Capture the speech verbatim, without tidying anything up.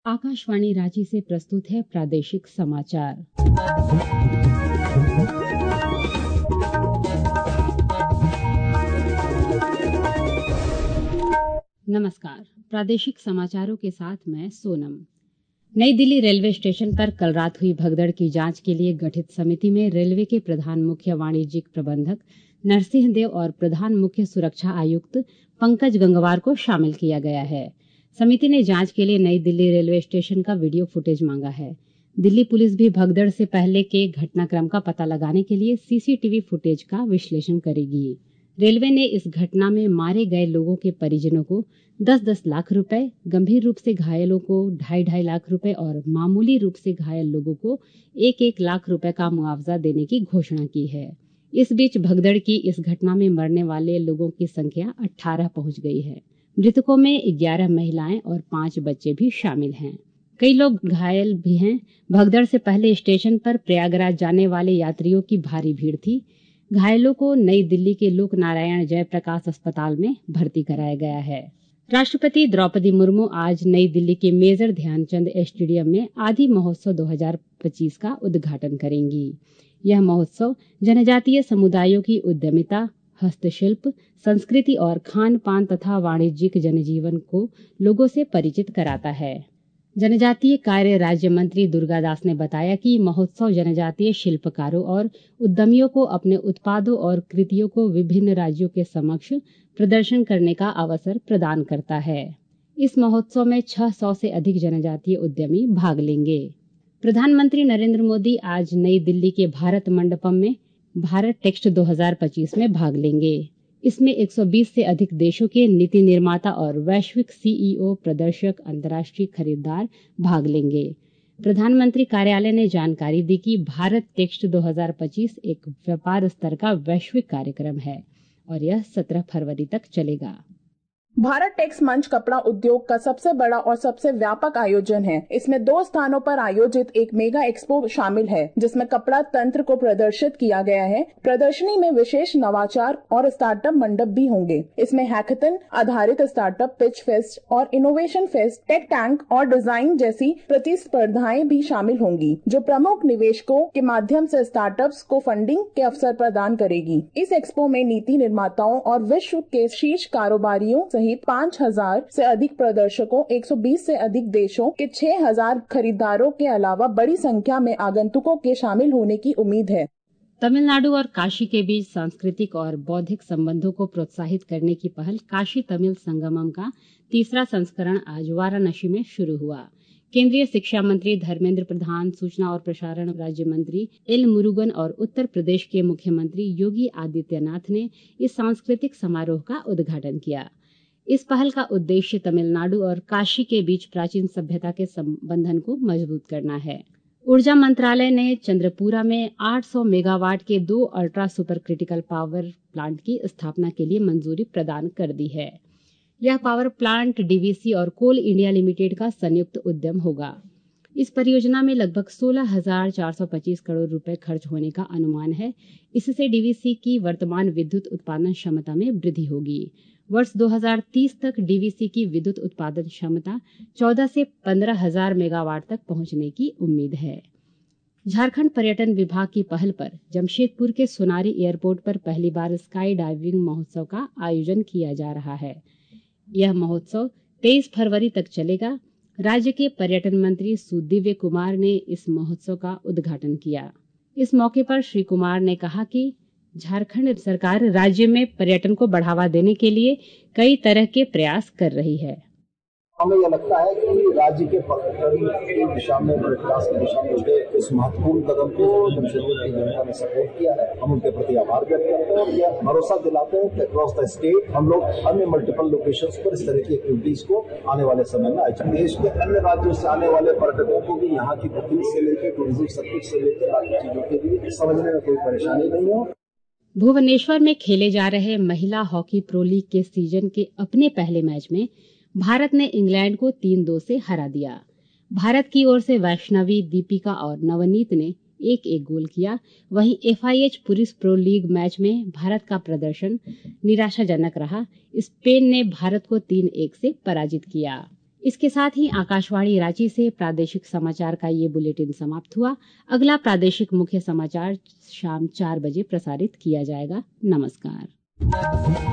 आकाशवाणी रांची से प्रस्तुत है प्रादेशिक समाचार। नमस्कार, प्रादेशिक समाचारों के साथ मैं सोनम। नई दिल्ली रेलवे स्टेशन पर कल रात हुई भगदड़ की जांच के लिए गठित समिति में रेलवे के प्रधान मुख्य वाणिज्यिक प्रबंधक नरसिंह देव और प्रधान मुख्य सुरक्षा आयुक्त पंकज गंगवार को शामिल किया गया है। समिति ने जांच के लिए नई दिल्ली रेलवे स्टेशन का वीडियो फुटेज मांगा है। दिल्ली पुलिस भी भगदड़ से पहले के घटनाक्रम का पता लगाने के लिए सीसीटीवी फुटेज का विश्लेषण करेगी। रेलवे ने इस घटना में मारे गए लोगों के परिजनों को दस दस लाख रुपए, गंभीर रूप से घायलों को ढाई ढाई लाख रुपए और मामूली रूप से घायल लोगों को एक एक लाख रुपए का मुआवजा देने की घोषणा की है। इस बीच भगदड़ की इस घटना में मरने वाले लोगों की संख्या अठारह पहुंच गई है। मृतकों में ग्यारह महिलाएं और पांच बच्चे भी शामिल हैं। कई लोग घायल भी हैं। भगदड़ से पहले स्टेशन पर प्रयागराज जाने वाले यात्रियों की भारी भीड़ थी। घायलों को नई दिल्ली के लोक नारायण जयप्रकाश अस्पताल में भर्ती कराया गया है। राष्ट्रपति द्रौपदी मुर्मू आज नई दिल्ली के मेजर ध्यानचंद स्टेडियम में आदि महोत्सव दो हज़ार पच्चीस का उद्घाटन करेंगी। यह महोत्सव जनजातीय समुदायों की उद्यमिता, हस्तशिल्प, संस्कृति और खान पान तथा वाणिज्यिक जनजीवन को लोगों से परिचित कराता है। जनजातीय कार्य राज्य मंत्री दुर्गा दास ने बताया कि महोत्सव जनजातीय शिल्पकारों और उद्यमियों को अपने उत्पादों और कृतियों को विभिन्न राज्यों के समक्ष प्रदर्शन करने का अवसर प्रदान करता है। इस महोत्सव में छह सौ से अधिक जनजातीय उद्यमी भाग लेंगे। प्रधानमंत्री नरेंद्र मोदी आज नई दिल्ली के भारत मंडपम में भारत टेक्स्ट दो हज़ार पच्चीस में भाग लेंगे। इसमें एक सौ बीस से अधिक देशों के नीति निर्माता और वैश्विक सीईओ, प्रदर्शक, अंतर्राष्ट्रीय खरीदार भाग लेंगे। प्रधानमंत्री कार्यालय ने जानकारी दी कि भारत टेक्स्ट दो हज़ार पच्चीस एक व्यापार स्तर का वैश्विक कार्यक्रम है और यह सत्रह फरवरी तक चलेगा। भारत टेक्स मंच कपड़ा उद्योग का सबसे बड़ा और सबसे व्यापक आयोजन है। इसमें दो स्थानों पर आयोजित एक मेगा एक्सपो शामिल है, जिसमें कपड़ा तंत्र को प्रदर्शित किया गया है। प्रदर्शनी में विशेष नवाचार और स्टार्टअप मंडप भी होंगे। इसमें हैकेथन आधारित स्टार्टअप, पिच फेस्ट और इनोवेशन फेस्ट, टेक टैंक और डिजाइन जैसी प्रतिस्पर्धाएं भी शामिल होंगी, जो प्रमुख निवेशकों के माध्यम से स्टार्टअप्स को फंडिंग के अवसर प्रदान करेगी। इस एक्सपो में नीति निर्माताओं और विश्व के शीर्ष कारोबारियों सहित पाँच हज़ार से अधिक प्रदर्शकों, एक सौ बीस से अधिक देशों के छह हज़ार खरीदारों के अलावा बड़ी संख्या में आगंतुकों के शामिल होने की उम्मीद है। तमिलनाडु और काशी के बीच सांस्कृतिक और बौद्धिक संबंधों को प्रोत्साहित करने की पहल काशी तमिल संगमम का तीसरा संस्करण आज वाराणसी में शुरू हुआ। केंद्रीय शिक्षा मंत्री धर्मेंद्र प्रधान, सूचना और प्रसारण राज्य मंत्री एल मुरुगन और उत्तर प्रदेश के मुख्यमंत्री योगी आदित्यनाथ ने इस सांस्कृतिक समारोह का उद्घाटन किया। इस पहल का उद्देश्य तमिलनाडु और काशी के बीच प्राचीन सभ्यता के संबंधन को मजबूत करना है। ऊर्जा मंत्रालय ने चंद्रपुरा में आठ सौ मेगावाट के दो ultra super critical power plant की स्थापना के लिए मंजूरी प्रदान कर दी है। यह पावर प्लांट डीवीसी और कोल इंडिया लिमिटेड का संयुक्त उद्यम होगा। इस परियोजना में लगभग सोलह हज़ार चार सौ पच्चीस करोड़ रुपए खर्च होने का अनुमान है। इससे डीवीसी की वर्तमान विद्युत उत्पादन क्षमता में वृद्धि होगी। वर्ष दो हज़ार तीस तक डीवीसी की विद्युत उत्पादन क्षमता चौदह से पंद्रह हज़ार मेगावाट तक पहुंचने की उम्मीद है। झारखंड पर्यटन विभाग की पहल पर जमशेदपुर के सोनारी एयरपोर्ट पर पहली बार स्काई डाइविंग महोत्सव का आयोजन किया जा रहा है। यह महोत्सव तेईस फरवरी तक चलेगा। राज्य के पर्यटन मंत्री सुदिव्य कुमार ने इस महोत्सव का उद्घाटन किया। इस मौके पर श्री कुमार ने कहा कि झारखंड सरकार राज्य में पर्यटन को बढ़ावा देने के लिए कई तरह के प्रयास कर रही है। हमें यह लगता है कि राज्य के पर्यटन की दिशा में, विकास की दिशा में उठे इस महत्वपूर्ण कदम को जमशेदपुर की जनता ने सपोर्ट किया है। हम उनके प्रति आभार व्यक्त करते हैं और यह भरोसा दिलाते हैं कि अक्रॉस द स्टेट हम लोग अन्य मल्टीपल लोकेशंस पर इस तरह की एक्टिविटीज को आने वाले समय में आयोजित। देश के अन्य राज्यों से आने वाले पर्यटकों को भी यहाँ की बुकिंग से लेकर टूरिज्म सब कुछ से लेकर बाकी चीजों के लिए समझने में कोई परेशानी नहीं हो। भुवनेश्वर में खेले जा रहे महिला हॉकी प्रो लीग के सीजन के अपने पहले मैच में भारत ने इंग्लैंड को तीन दो से हरा दिया। भारत की ओर से वैष्णवी, दीपिका और नवनीत ने एक एक गोल किया। वहीं एफआईएच पुरुष प्रो लीग मैच में भारत का प्रदर्शन निराशाजनक रहा। स्पेन ने भारत को तीन एक से पराजित किया। इसके साथ ही आकाशवाणी रांची से प्रादेशिक समाचार का ये बुलेटिन समाप्त हुआ। अगला प्रादेशिक मुख्य समाचार शाम चार बजे प्रसारित किया जाएगा। नमस्कार।